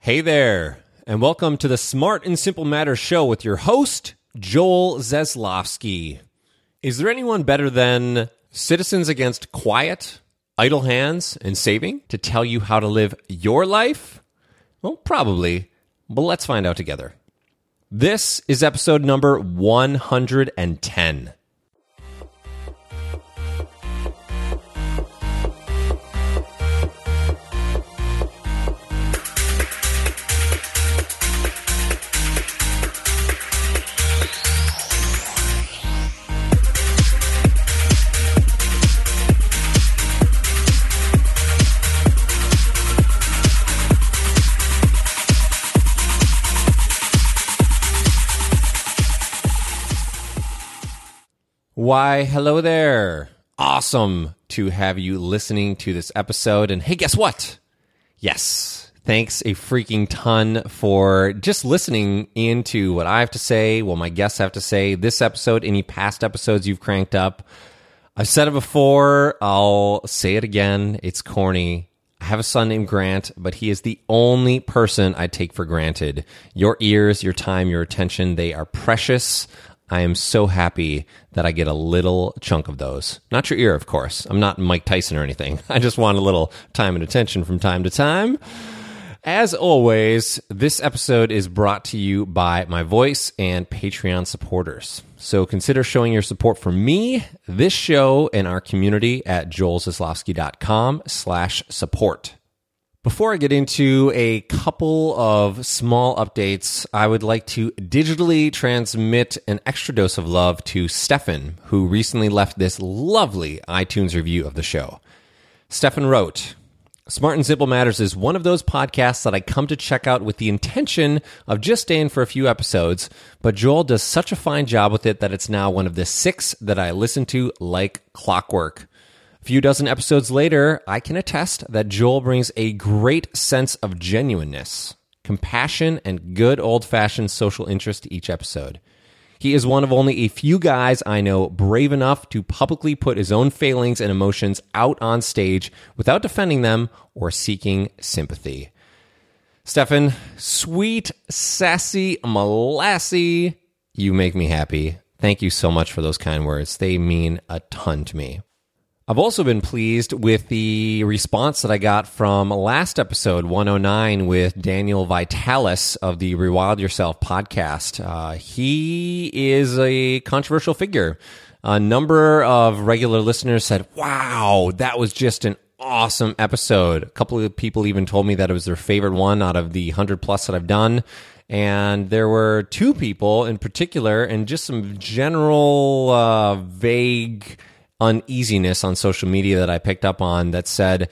Hey there, and welcome to the Smart and Simple Matters show with your host, Joel Zaslofsky. Is there anyone better than Citizens Against Quiet, Idle Hands, and Saving to tell you how to live your life? Well, probably, but let's find out together. This is episode number 110. Why, hello there. Awesome to have you listening to this episode. And hey, guess what? Yes, thanks a freaking ton for just listening into what I have to say, what my guests have to say. This episode, any past episodes you've cranked up. I've said it before. I'll say it again. It's corny. I have a son named Grant, but he is the only person I take for granted. Your ears, your time, your attention, they are precious. I am so happy that I get a little chunk of those. Not your ear, of course. I'm not Mike Tyson or anything. I just want a little time and attention from time to time. As always, this episode is brought to you by my voice and Patreon supporters. So consider showing your support for me, this show, and our community at joelzaslofsky.com/support. Before I get into a couple of small updates, I would like to digitally transmit an extra dose of love to Stefan, who recently left this lovely iTunes review of the show. Stefan wrote, "Smart and Simple Matters is one of those podcasts that I come to check out with the intention of just staying for a few episodes, but Joel does such a fine job with it that it's now one of the 6 that I listen to like clockwork. A few dozen episodes later, I can attest that Joel brings a great sense of genuineness, compassion, and good old-fashioned social interest to each episode. He is one of only a few guys I know brave enough to publicly put his own failings and emotions out on stage without defending them or seeking sympathy." Stefan, sweet, sassy, molassy, you make me happy. Thank you so much for those kind words. They mean a ton to me. I've also been pleased with the response that I got from last episode, 109, with Daniel Vitalis of the Rewild Yourself podcast. He is a controversial figure. A number of regular listeners said, wow, that was just an awesome episode. A couple of people even told me that it was their favorite one out of the 100 plus that I've done. And there were 2 people in particular, and just some general vague uneasiness on social media that I picked up on that said,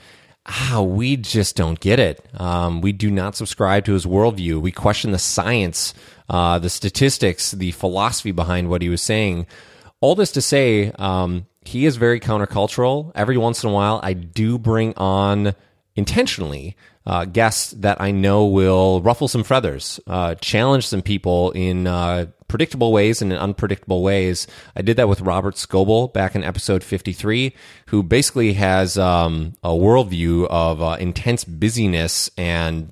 we just don't get it. We do not subscribe to his worldview. We question the science, the statistics, the philosophy behind what he was saying. All this to say, he is very countercultural. Every once in a while, I do bring on intentionally guests that I know will ruffle some feathers, challenge some people in predictable ways and in unpredictable ways. I did that with Robert Scoble back in episode 53, who basically has a worldview of intense busyness and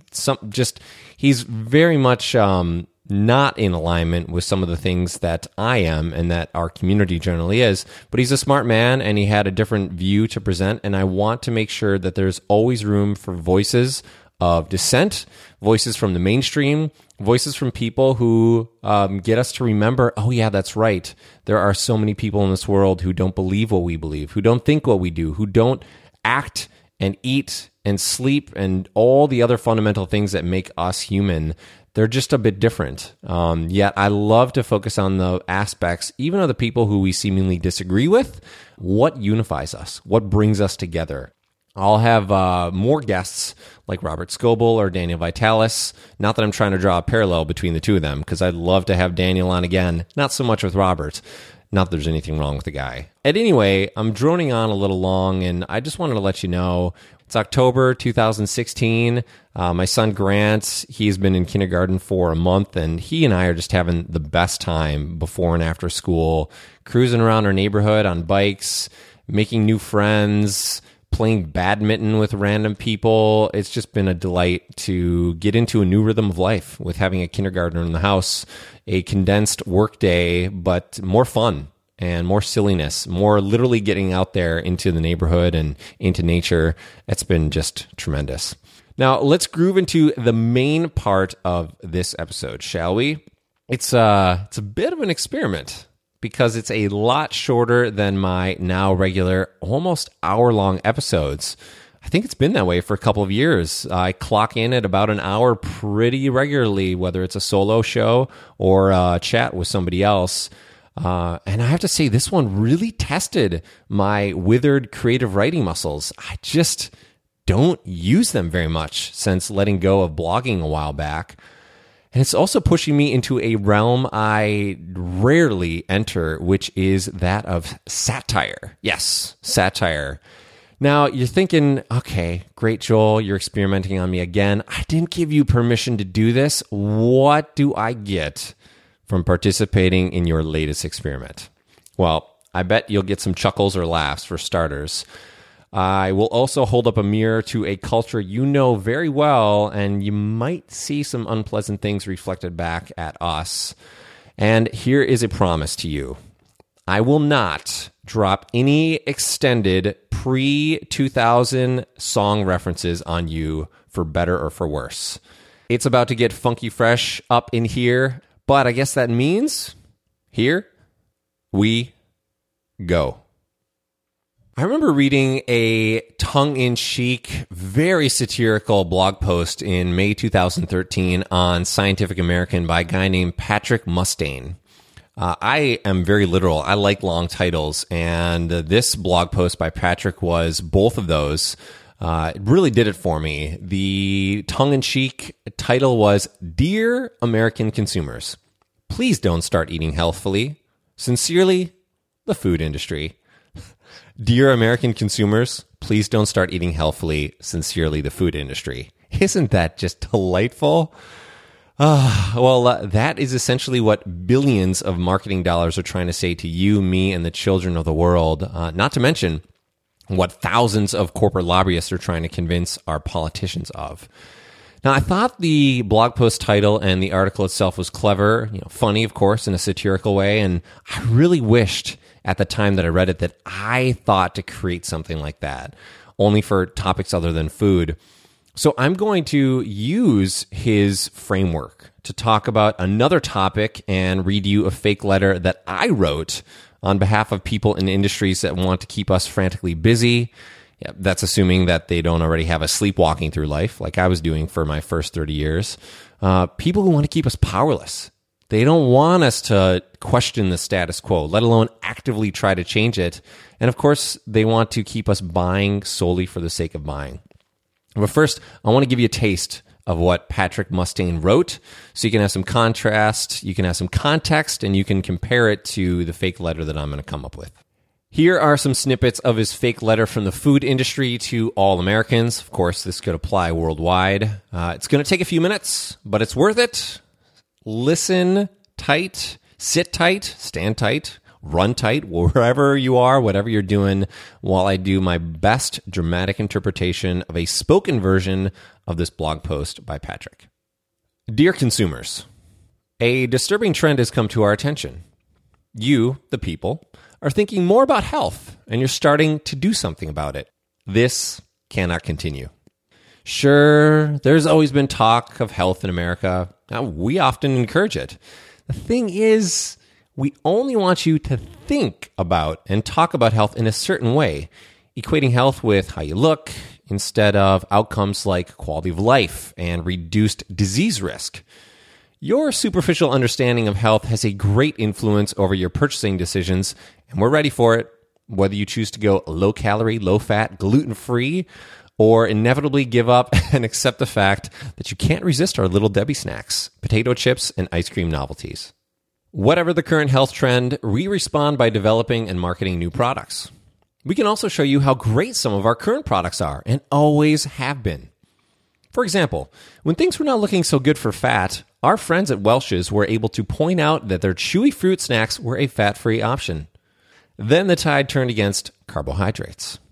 he's very much not in alignment with some of the things that I am and that our community generally is. But he's a smart man and he had a different view to present. And I want to make sure that there's always room for voices of dissent, voices from the mainstream, voices from people who get us to remember, oh yeah, that's right. There are so many people in this world who don't believe what we believe, who don't think what we do, who don't act and eat and sleep and all the other fundamental things that make us human. They're just a bit different. Yet I love to focus on the aspects, even of the people who we seemingly disagree with, what unifies us, what brings us together. I'll have more guests like Robert Scoble or Daniel Vitalis. Not that I'm trying to draw a parallel between the two of them, because I'd love to have Daniel on again. Not so much with Robert. Not that there's anything wrong with the guy. Anyway, I'm droning on a little long, and I just wanted to let you know, it's October 2016. My son Grant, he's been in kindergarten for a month, and he and I are just having the best time before and after school, cruising around our neighborhood on bikes, making new friends, playing badminton with random people. It's just been a delight to get into a new rhythm of life with having a kindergartner in the house, a condensed work day, but more fun and more silliness, more literally getting out there into the neighborhood and into nature. It's been just tremendous. Now, let's groove into the main part of this episode, shall we? It's a bit of an experiment because it's a lot shorter than my now regular, almost hour-long episodes. I think it's been that way for a couple of years. I clock in at about an hour pretty regularly, whether it's a solo show or a chat with somebody else. And I have to say, this one really tested my withered creative writing muscles. I just don't use them very much since letting go of blogging a while back. And it's also pushing me into a realm I rarely enter, which is that of satire. Yes, satire. Now, you're thinking, okay, great, Joel, you're experimenting on me again. I didn't give you permission to do this. What do I get from participating in your latest experiment? Well, I bet you'll get some chuckles or laughs for starters. I will also hold up a mirror to a culture you know very well, and you might see some unpleasant things reflected back at us. And here is a promise to you. I will not drop any extended pre-2000 song references on you for better or for worse. It's about to get funky fresh up in here, but I guess that means here we go. I remember reading a tongue-in-cheek, very satirical blog post in May 2013 on Scientific American by a guy named Patrick Mustaine. I am very literal. I like long titles, and this blog post by Patrick was both of those. It really did it for me. The tongue-in-cheek title was, Dear American Consumers, Please Don't Start Eating Healthfully. Sincerely, the food industry. Dear American consumers, please don't start eating healthfully. Sincerely, the food industry. Isn't that just delightful? That is essentially what billions of marketing dollars are trying to say to you, me, and the children of the world. Not to mention what thousands of corporate lobbyists are trying to convince our politicians of. Now, I thought the blog post title and the article itself was clever, funny, of course, in a satirical way, and I really wished at the time that I read it that I thought to create something like that, only for topics other than food. So I'm going to use his framework to talk about another topic and read you a fake letter that I wrote on behalf of people in industries that want to keep us frantically busy. Yeah, that's assuming that they don't already have us sleepwalking through life like I was doing for my first 30 years. People who want to keep us powerless. They don't want us to question the status quo, let alone actively try to change it. And of course, they want to keep us buying solely for the sake of buying. But first, I want to give you a taste of what Patrick Mustaine wrote, so you can have some contrast, you can have some context, and you can compare it to the fake letter that I'm going to come up with. Here are some snippets of his fake letter from the food industry to all Americans. Of course, this could apply worldwide. It's going to take a few minutes, but it's worth it. Listen tight, sit tight, stand tight, run tight, wherever you are, whatever you're doing, while I do my best dramatic interpretation of a spoken version of this blog post by Patrick. Dear consumers, a disturbing trend has come to our attention. You, the people, are thinking more about health, and you're starting to do something about it. This cannot continue. Sure, there's always been talk of health in America. Now, we often encourage it. The thing is, we only want you to think about and talk about health in a certain way, equating health with how you look instead of outcomes like quality of life and reduced disease risk. Your superficial understanding of health has a great influence over your purchasing decisions, and we're ready for it, whether you choose to go low-calorie, low-fat, gluten-free, or inevitably give up and accept the fact that you can't resist our Little Debbie snacks, potato chips, and ice cream novelties. Whatever the current health trend, we respond by developing and marketing new products. We can also show you how great some of our current products are and always have been. For example, when things were not looking so good for fat, our friends at Welch's were able to point out that their chewy fruit snacks were a fat-free option. Then the tide turned against carbohydrates.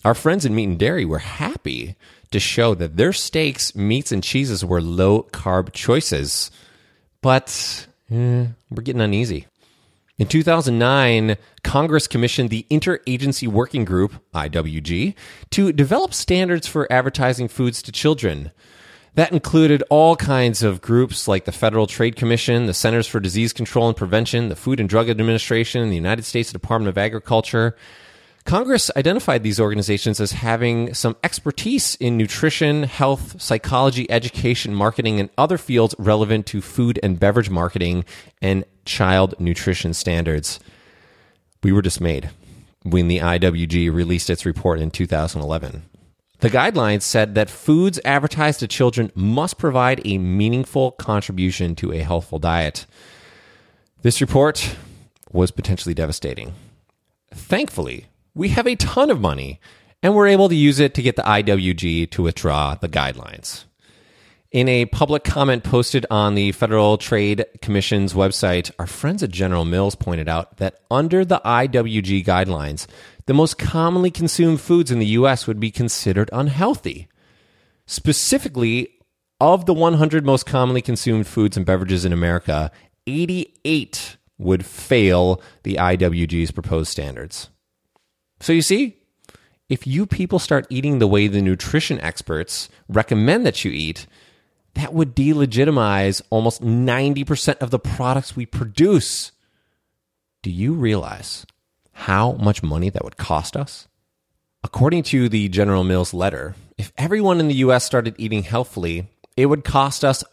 Our friends in meat and dairy were happy to show that their steaks, meats, and cheeses were low-carb choices. But we're getting uneasy. In 2009, Congress commissioned the Interagency Working Group, IWG, to develop standards for advertising foods to children. That included all kinds of groups like the Federal Trade Commission, the Centers for Disease Control and Prevention, the Food and Drug Administration, the United States Department of Agriculture. Congress identified these organizations as having some expertise in nutrition, health, psychology, education, marketing, and other fields relevant to food and beverage marketing and child nutrition standards. We were dismayed when the IWG released its report in 2011. The guidelines said that foods advertised to children must provide a meaningful contribution to a healthful diet. This report was potentially devastating. Thankfully, we have a ton of money, and we're able to use it to get the IWG to withdraw the guidelines. In a public comment posted on the Federal Trade Commission's website, our friends at General Mills pointed out that under the IWG guidelines, the most commonly consumed foods in the U.S. would be considered unhealthy. Specifically, of the 100 most commonly consumed foods and beverages in America, 88 would fail the IWG's proposed standards. So you see, if you people start eating the way the nutrition experts recommend that you eat, that would delegitimize almost 90% of the products we produce. Do you realize how much money that would cost us? According to the General Mills letter, if everyone in the U.S. started eating healthfully, it would cost us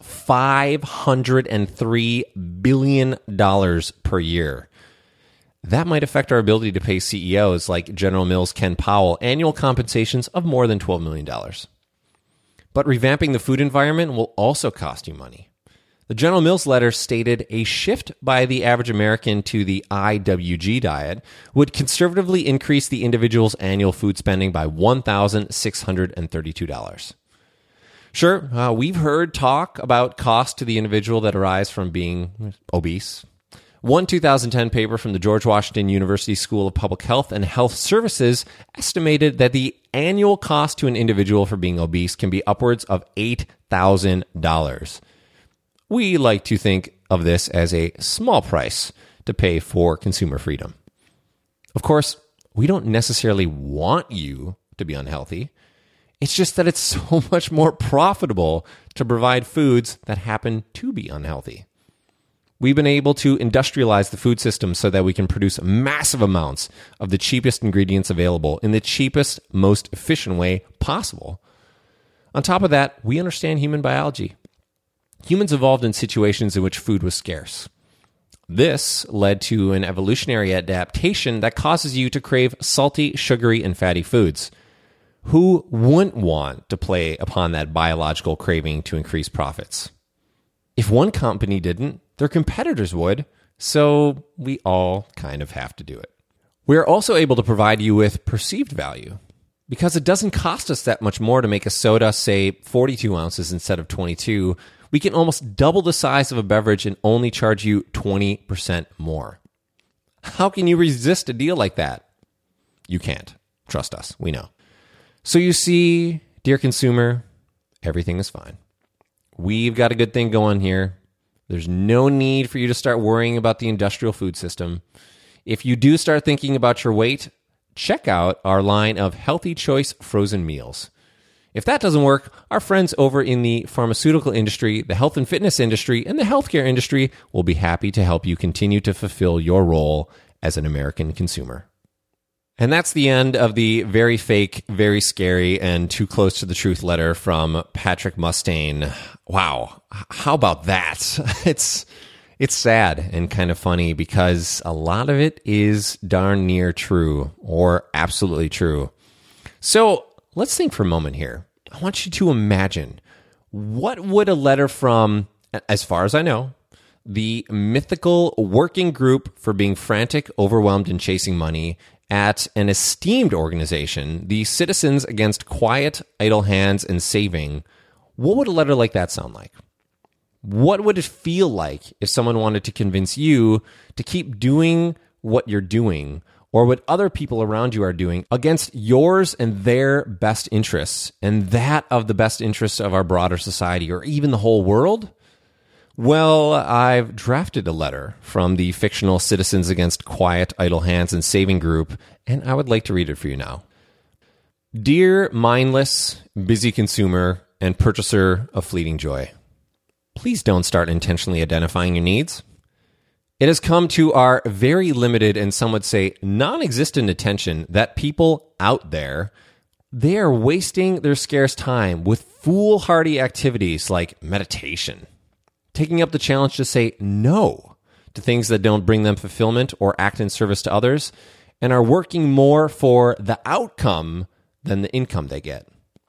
$503 billion per year. That might affect our ability to pay CEOs like General Mills' Ken Powell annual compensations of more than $12 million. But revamping the food environment will also cost you money. The General Mills letter stated a shift by the average American to the IWG diet would conservatively increase the individual's annual food spending by $1,632. Sure, we've heard talk about costs to the individual that arise from being obese. One 2010 paper from the George Washington University School of Public Health and Health Services estimated that the annual cost to an individual for being obese can be upwards of $8,000. We like to think of this as a small price to pay for consumer freedom. Of course, we don't necessarily want you to be unhealthy. It's just that it's so much more profitable to provide foods that happen to be unhealthy. We've been able to industrialize the food system so that we can produce massive amounts of the cheapest ingredients available in the cheapest, most efficient way possible. On top of that, we understand human biology. Humans evolved in situations in which food was scarce. This led to an evolutionary adaptation that causes you to crave salty, sugary, and fatty foods. Who wouldn't want to play upon that biological craving to increase profits? If one company didn't, their competitors would, so we all kind of have to do it. We're also able to provide you with perceived value because it doesn't cost us that much more to make a soda, say 42 ounces instead of 22. We can almost double the size of a beverage and only charge you 20% more. How can you resist a deal like that? You can't. Trust us, we know. So you see, dear consumer, everything is fine. We've got a good thing going here. There's no need for you to start worrying about the industrial food system. If you do start thinking about your weight, check out our line of Healthy Choice frozen meals. If that doesn't work, our friends over in the pharmaceutical industry, the health and fitness industry, and the healthcare industry will be happy to help you continue to fulfill your role as an American consumer. And that's the end of the very fake, very scary, and too close to the truth letter from Patrick Mustaine. Wow. How about that? It's sad and kind of funny because a lot of it is darn near true or absolutely true. So let's think for a moment here. I want you to imagine, what would a letter from, as far as I know, the mythical working group for being frantic, overwhelmed, and chasing money at an esteemed organization, the Citizens Against Quiet, Idle Hands, and Saving, what would a letter like that sound like? What would it feel like if someone wanted to convince you to keep doing what you're doing or what other people around you are doing against yours and their best interests and that of the best interests of our broader society or even the whole world? Well, I've drafted a letter from the fictional Citizens Against Quiet, Idle Hands, and Saving group, and I would like to read it for you now. Dear mindless, busy consumer and purchaser of fleeting joy, please don't start intentionally identifying your needs. It has come to our very limited and some would say non-existent attention that people out there, they are wasting their scarce time with foolhardy activities like meditation, taking up the challenge to say no to things that don't bring them fulfillment or act in service to others, and are working more for the outcome than the income they get.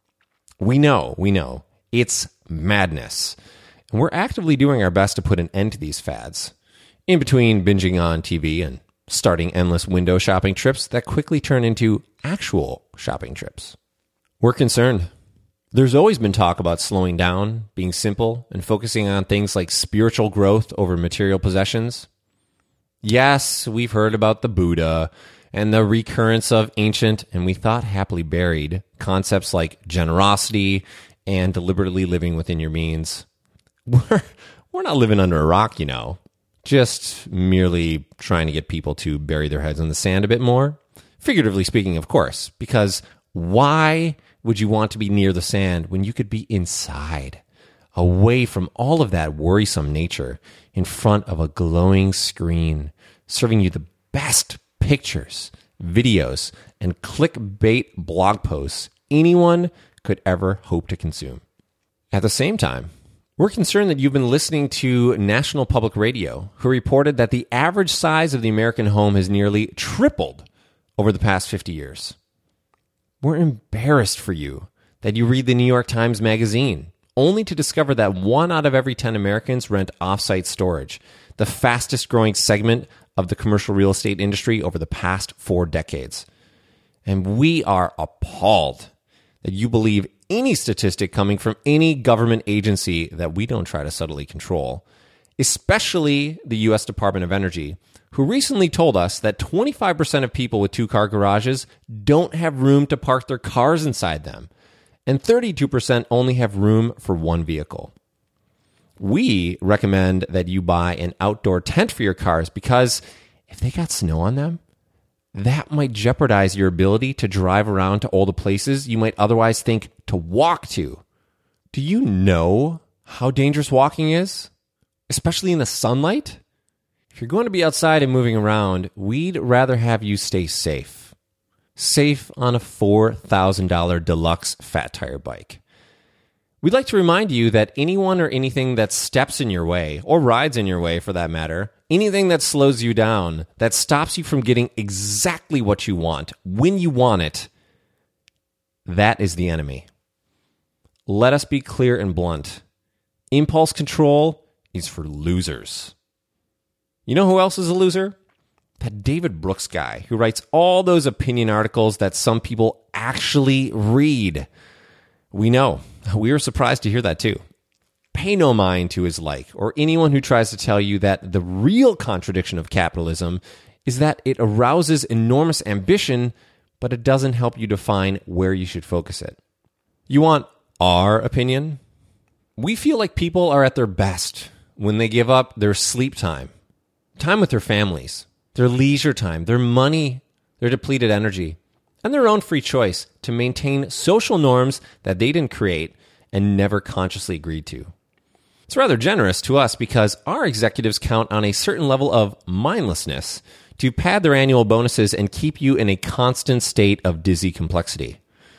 We know, it's madness. And we're actively doing our best to put an end to these fads, in between binging on TV and starting endless window shopping trips that quickly turn into actual shopping trips. We're concerned. There's always been talk about slowing down, being simple, and focusing on things like spiritual growth over material possessions. Yes, we've heard about the Buddha and the recurrence of ancient, and we thought happily buried, concepts like generosity and deliberately living within your means. We're not living under a rock, just merely trying to get people to bury their heads in the sand a bit more. Figuratively speaking, of course, because why would you want to be near the sand when you could be inside, away from all of that worrisome nature, in front of a glowing screen, serving you the best pictures, videos, and clickbait blog posts anyone could ever hope to consume? At the same time, we're concerned that you've been listening to National Public Radio, who reported that the average size of the American home has nearly tripled over the past 50 years. We're embarrassed for you that you read the New York Times Magazine, only to discover that 1 out of every 10 Americans rent off-site storage, the fastest growing segment of the commercial real estate industry over the past 4 decades. And we are appalled that you believe any statistic coming from any government agency that we don't try to subtly control, especially the U.S. Department of Energy, who recently told us that 25% of people with 2-car garages don't have room to park their cars inside them, and 32% only have room for one vehicle. We recommend that you buy an outdoor tent for your cars because if they got snow on them, that might jeopardize your ability to drive around to all the places you might otherwise think to walk to. Do you know how dangerous walking is? Especially in the sunlight? If you're going to be outside and moving around, we'd rather have you stay safe. Safe on a $4,000 deluxe fat tire bike. We'd like to remind you that anyone or anything that steps in your way, or rides in your way for that matter, anything that slows you down, that stops you from getting exactly what you want, when you want it, that is the enemy. Let us be clear and blunt. Impulse control is for losers. You know who else is a loser? That David Brooks guy who writes all those opinion articles that some people actually read. We know. We were surprised to hear that too. Pay no mind to his like, or anyone who tries to tell you that the real contradiction of capitalism is that it arouses enormous ambition, but it doesn't help you define where you should focus it. You want our opinion? We feel like people are at their best when they give up their sleep time with their families, their leisure time, their money, their depleted energy, and their own free choice to maintain social norms that they didn't create and never consciously agreed to. It's rather generous to us because our executives count on a certain level of mindlessness to pad their annual bonuses and keep you in a constant state of dizzy complexity.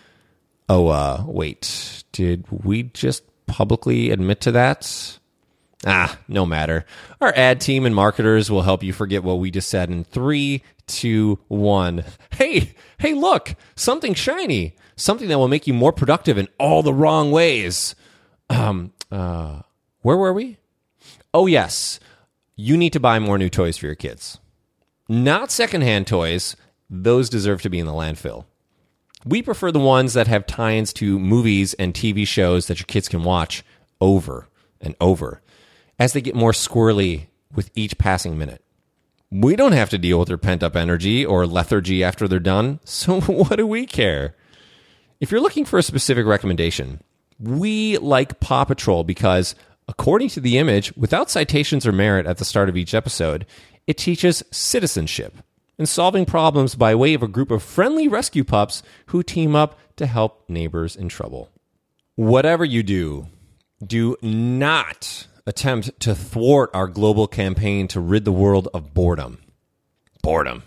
Wait, did we just publicly admit to that? No matter. Our ad team and marketers will help you forget what we just said in 3, 2, 1. Hey, look, something shiny. Something that will make you more productive in all the wrong ways. Where were we? Oh, yes. You need to buy more new toys for your kids. Not secondhand toys. Those deserve to be in the landfill. We prefer the ones that have tie-ins to movies and TV shows that your kids can watch over and over as they get more squirrely with each passing minute. We don't have to deal with their pent-up energy or lethargy after they're done, so what do we care? If you're looking for a specific recommendation, we like Paw Patrol because, according to the image, without citations or merit at the start of each episode, it teaches citizenship and solving problems by way of a group of friendly rescue pups who team up to help neighbors in trouble. Whatever you do, do not attempt to thwart our global campaign to rid the world of boredom. Boredom.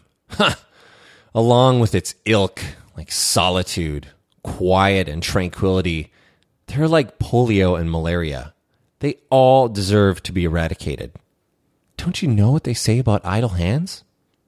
Along with its ilk, like solitude, quiet, and tranquility, they're like polio and malaria. They all deserve to be eradicated. Don't you know what they say about idle hands?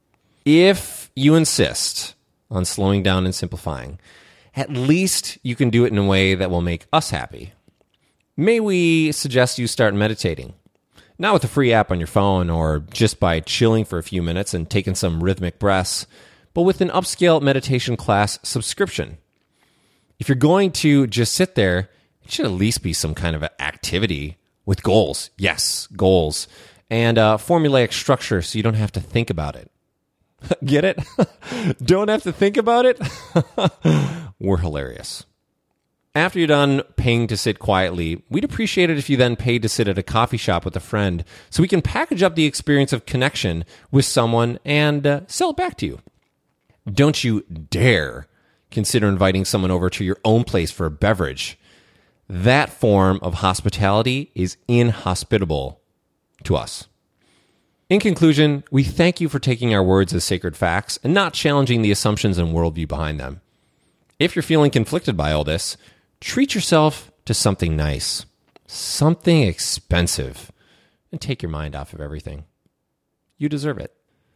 If you insist on slowing down and simplifying, at least you can do it in a way that will make us happy. May we suggest you start meditating? Not with a free app on your phone or just by chilling for a few minutes and taking some rhythmic breaths, but with an upscale meditation class subscription. If you're going to just sit there, it should at least be some kind of an activity with goals. Yes, goals. And formulaic structure so you don't have to think about it. Get it? Don't have to think about it? We're hilarious. After you're done paying to sit quietly, we'd appreciate it if you then paid to sit at a coffee shop with a friend so we can package up the experience of connection with someone and sell it back to you. Don't you dare consider inviting someone over to your own place for a beverage. That form of hospitality is inhospitable to us. In conclusion, we thank you for taking our words as sacred facts and not challenging the assumptions and worldview behind them. If you're feeling conflicted by all this, treat yourself to something nice, something expensive, and take your mind off of everything. You deserve it.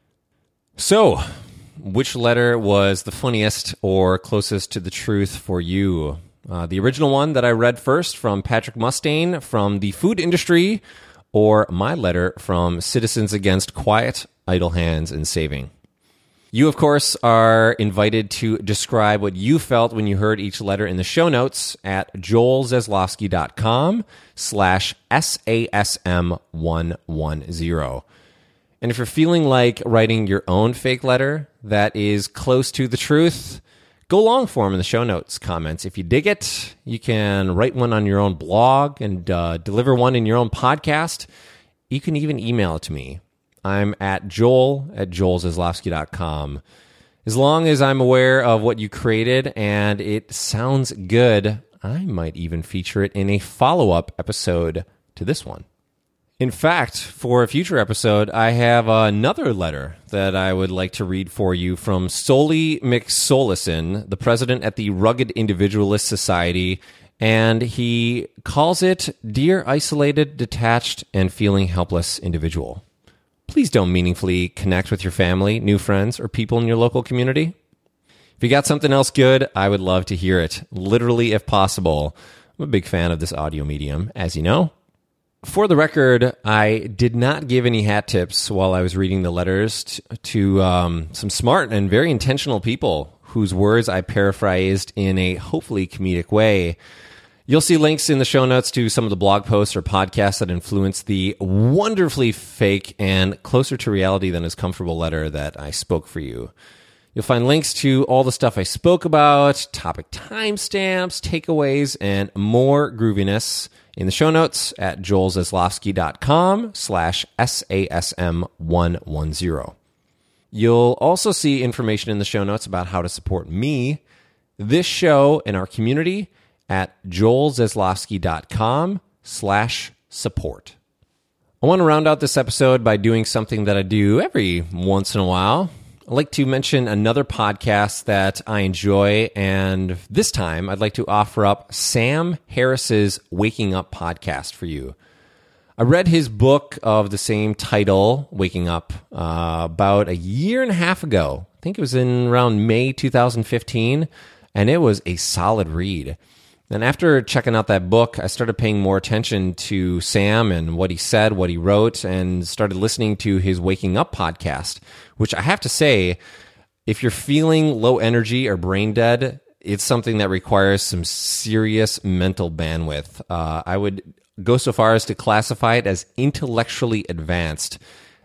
So, which letter was the funniest or closest to the truth for you? The original one that I read first from Patrick Mustaine from the food industry, or my letter from Citizens Against Quiet, Idle Hands, and Saving. You, of course, are invited to describe what you felt when you heard each letter in the show notes at joelzaslofsky.com/SASM110. And if you're feeling like writing your own fake letter that is close to the truth, go long form in the show notes comments. If you dig it, you can write one on your own blog and deliver one in your own podcast. You can even email it to me. I'm at joel@joelzaslofsky.com. As long as I'm aware of what you created and it sounds good, I might even feature it in a follow-up episode to this one. In fact, for a future episode, I have another letter that I would like to read for you from Soli McSolison, the president at the Rugged Individualist Society, and he calls it, "Dear Isolated, Detached, and Feeling Helpless Individual. Please don't meaningfully connect with your family, new friends, or people in your local community. If you got something else good, I would love to hear it, literally if possible. I'm a big fan of this audio medium, as you know. For the record, I did not give any hat tips while I was reading the letters to some smart and very intentional people whose words I paraphrased in a hopefully comedic way. You'll see links in the show notes to some of the blog posts or podcasts that influenced the wonderfully fake and closer to reality than is comfortable letter that I spoke for you. You'll find links to all the stuff I spoke about, topic timestamps, takeaways, and more grooviness in the show notes at joelzaslofsky.com/SASM110. You'll also see information in the show notes about how to support me, this show, and our community at joelzaslofsky.com/support. I want to round out this episode by doing something that I do every once in a while. I'd like to mention another podcast that I enjoy, and this time I'd like to offer up Sam Harris's Waking Up podcast for you. I read his book of the same title, Waking Up, about a year and a half ago. I think it was in around May 2015, and it was a solid read. And after checking out that book, I started paying more attention to Sam and what he said, what he wrote, and started listening to his Waking Up podcast, which I have to say, if you're feeling low energy or brain dead, it's something that requires some serious mental bandwidth. I would go so far as to classify it as intellectually advanced.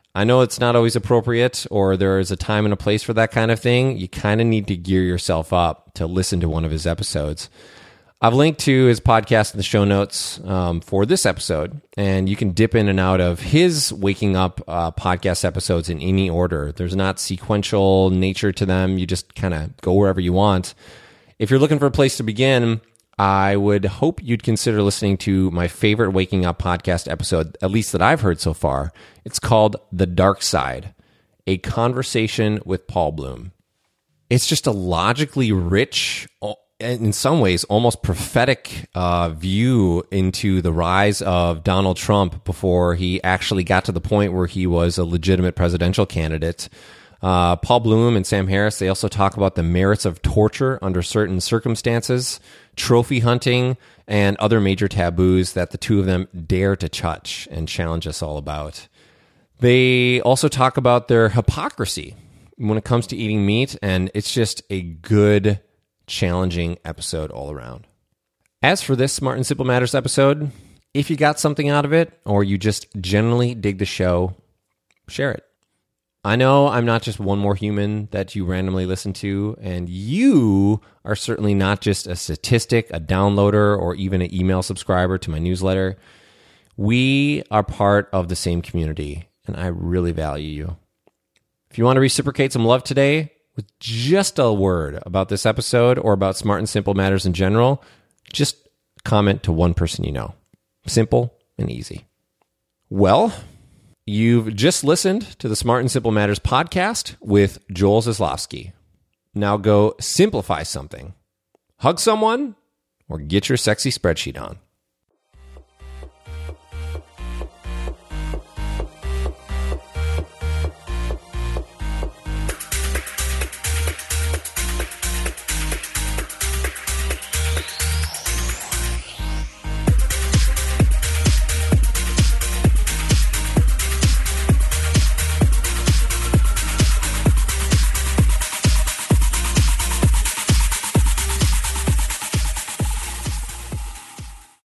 I know it's not always appropriate, or there is a time and a place for that kind of thing. You kind of need to gear yourself up to listen to one of his episodes. I've linked to his podcast in the show notes for this episode, and you can dip in and out of his Waking Up podcast episodes in any order. There's not sequential nature to them. You just kind of go wherever you want. If you're looking for a place to begin, I would hope you'd consider listening to my favorite Waking Up podcast episode, at least that I've heard so far. It's called The Dark Side, a conversation with Paul Bloom. It's just a logically rich, in some ways, almost prophetic view into the rise of Donald Trump before he actually got to the point where he was a legitimate presidential candidate. Paul Bloom and Sam Harris, they also talk about the merits of torture under certain circumstances, trophy hunting, and other major taboos that the two of them dare to touch and challenge us all about. They also talk about their hypocrisy when it comes to eating meat, and it's just a good, challenging episode all around. As for this Smart and Simple Matters episode, if you got something out of it, or you just generally dig the show, share it. I know I'm not just one more human that you randomly listen to, and you are certainly not just a statistic, a downloader, or even an email subscriber to my newsletter. We are part of the same community, and I really value you. If you want to reciprocate some love today with just a word about this episode or about Smart and Simple Matters in general, just comment to one person you know. Simple and easy. Well, you've just listened to the Smart and Simple Matters podcast with Joel Zaslofsky. Now go simplify something, hug someone, or get your sexy spreadsheet on.